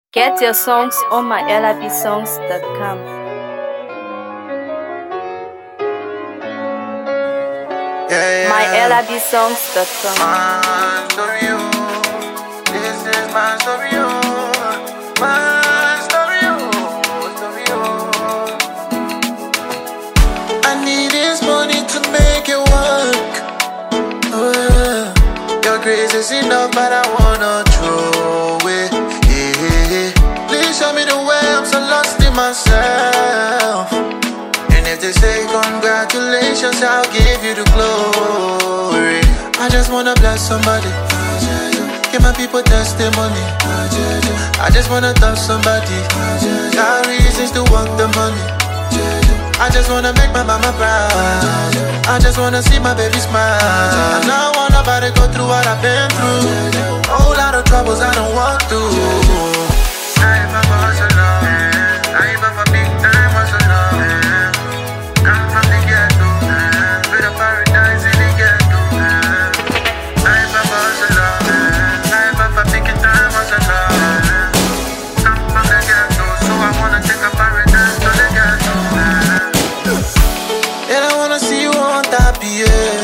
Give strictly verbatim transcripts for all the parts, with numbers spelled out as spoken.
Get your songs on my L I B songs dot com. Yeah, yeah. my L I B songs dot com. My story, oh. This is my story, oh. My story, oh. Story, oh. I need this money to make it work. Oh, yeah. Your grace is enough, but I wanna throw it. Yeah. Please show me the way, I'm so lost in myself. And if they say congratulations, I'll give you the glory. I just wanna bless somebody, give my people testimony. I just wanna touch somebody, got reasons to want the money. I just wanna make my mama proud, I just wanna see my baby smile. I don't want nobody go through what I've been through. Whole lot of troubles I don't walk through. I ain't for hustle, I ain't for big time hustle. I'm from the ghetto, with a paradise in the ghetto. I ain't for hustle, I ain't for big time hustle. I'm from the ghetto, so I wanna take a paradise to the ghetto. And I wanna see you on top, yeah.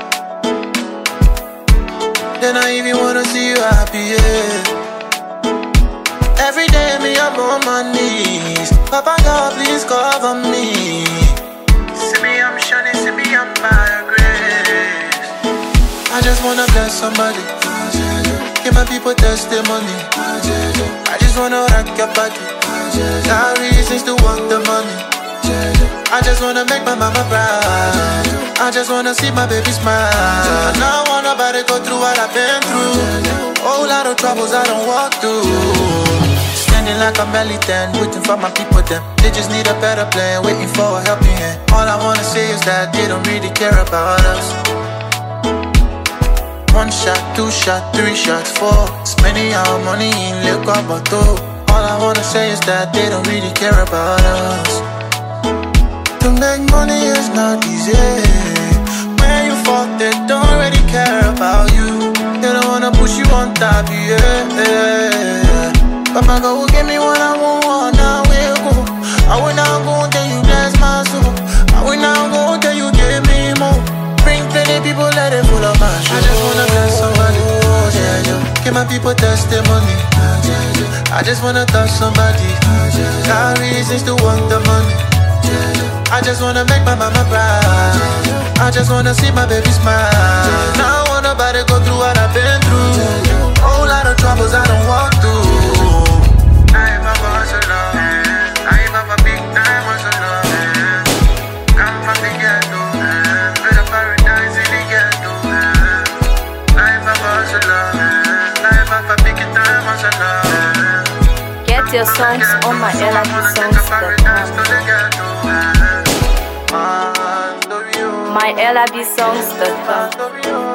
Then I even wanna see you happy, yeah. Every day me I'm on my knees, Papa God please cover me. See me I'm shining, see me I'm by your grace. I just wanna bless somebody, give my people testimony. I just wanna rock your body, got reasons to want the money. I just wanna make my mama proud, I just wanna see my baby smile. I don't want nobody go through what I've been through. Whole lot of troubles I don't walk through. Standing like a belly ten, waiting for my people them. They just need a better plan, waiting for a helping hand. All I wanna say is that they don't really care about us. One shot, two shot, three shots, four. Spending our money in liquor bottle. All I wanna say is that they don't really care about us. To make money is not easy. When you fuck, they don't really care about you. They don't wanna push you on top, yeah. Papa go give me what I want, what I will go. I will not go until you bless my soul. I will not go until you give me more. Bring plenty people, let it full of my show. I just wanna bless somebody, yeah, yeah. Give my people testimony, I just wanna touch somebody, got reasons to want the money. I just wanna make my mama proud, I just wanna see my baby smile. Now I want nobody go through what I've been through. Whole lot of troubles I don't walk through. I ain't for hustle, I ain't for big time hustle. I'm from the ghetto, with a paradise in the ghetto. I ain't for hustle, I ain't for big time hustle. Get your songs on my L I B songs dot com. my L I B songs dot com.